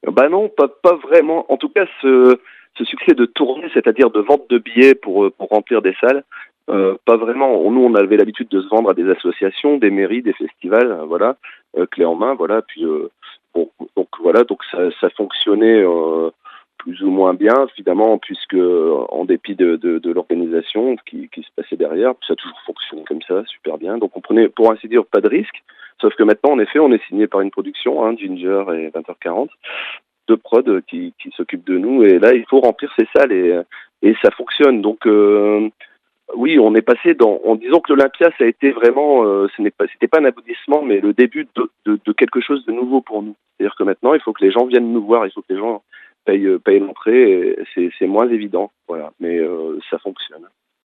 Bah non, pas vraiment. En tout cas, ce succès de tournée, c'est-à-dire de vente de billets pour remplir des salles, pas vraiment. Nous, on avait l'habitude de se vendre à des associations, des mairies, des festivals, voilà, clé en main, voilà. Puis bon, donc voilà, donc ça fonctionnait plus ou moins bien, finalement, puisque en dépit de l'organisation qui se passait derrière, ça a toujours fonctionné comme ça, super bien. Donc on prenait, pour ainsi dire, pas de risque. Sauf que maintenant, en effet, on est signé par une production, hein, Ginger et 20h40, deux prods qui s'occupent de nous. Et là, il faut remplir ces salles et ça fonctionne. Donc, oui, on est passé en disant que l'Olympia, ça a été vraiment, c'était pas un aboutissement, mais le début de quelque chose de nouveau pour nous. C'est-à-dire que maintenant, il faut que les gens viennent nous voir, il faut que les gens payent l'entrée. Et c'est moins évident, voilà. Mais ça fonctionne.